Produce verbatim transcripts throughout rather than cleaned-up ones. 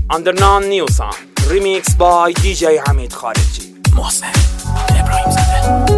Undernon New Sound Remix by دی جی حمید خارجی. محسن ابراهیم زاده.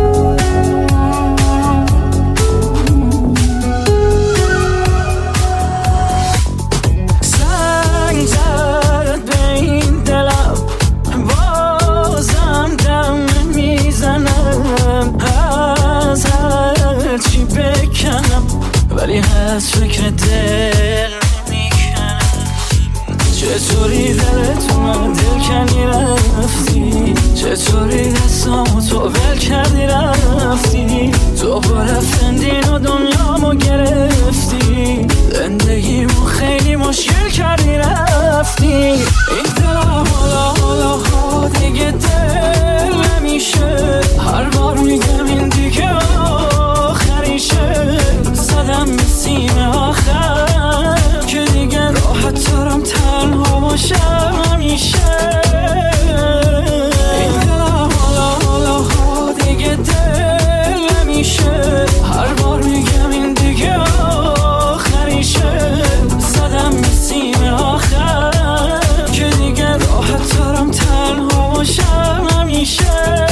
ولی از فکر دل میکنم چطوری دلتو من دل کنی رفتی، چطوری دستامو تو ول کردی رفتی، تو با رفتندین و دنیامو گرفتی، زندگیمو خیلی مشکل کردی رفتی. این دلم حالا حالا ها دیگه دل نمیشه، هر بار میگم این دیگه آخریشه، زدم به سیم آخر که دیگه راحت ترم تنها باشم همیشه. این دلم حالا حالا ها دیگه دل نمیشه، هر بار میگم این دیگه آخریشه، زدم به سیم آخر که دیگه راحت ترم تنها باشم همیشه.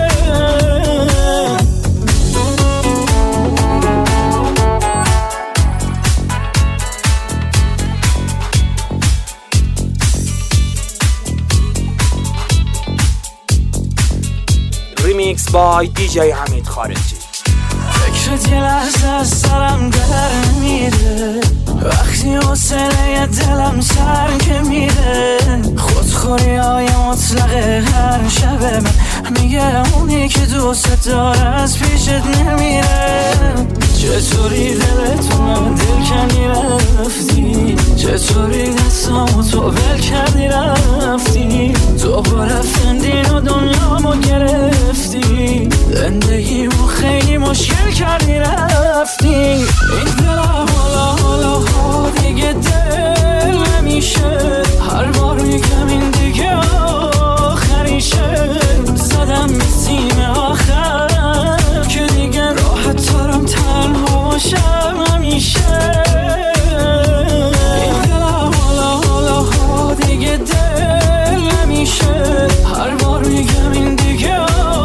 Remix by دی جی حمید خارجی. فکرت یه لحظه از سرم در میره، وقتی حوصله دلم سر که میره، خودخوری های مطلقه هر شب من میگه اونی که دوست داره از پیشت نمیره. چطوری دلتو من دل کنی رفتی، چطوری دستامو تو ول کردی رفتی، تو با رفتندین و دنیامو گرفتی، زندگیمو خیلی مشکل کردی رفتی. این دلم حالا حالا ها دیگه دل نمیشه، هر بار میگم این دیگه آخریشه، زدم به سیم آخر که دیگه راحت ترم تنها باشم همیشه. این دلم حالا حالا ها دیگه دل نمیشه، هر بار میگم این دیگه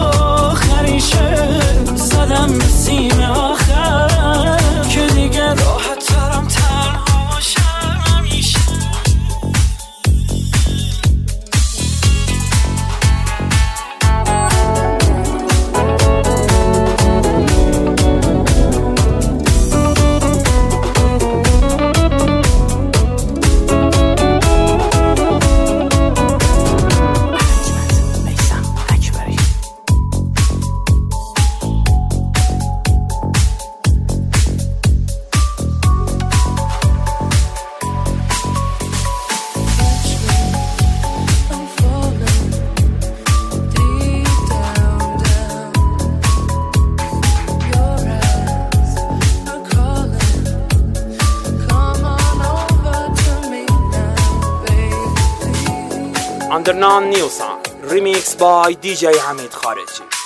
آخریشه، زدم به سیم آخر که دیگه راحت ترم تنها باشم همیشه. Undernon New Sound Remix by دی جی حمید خارجی.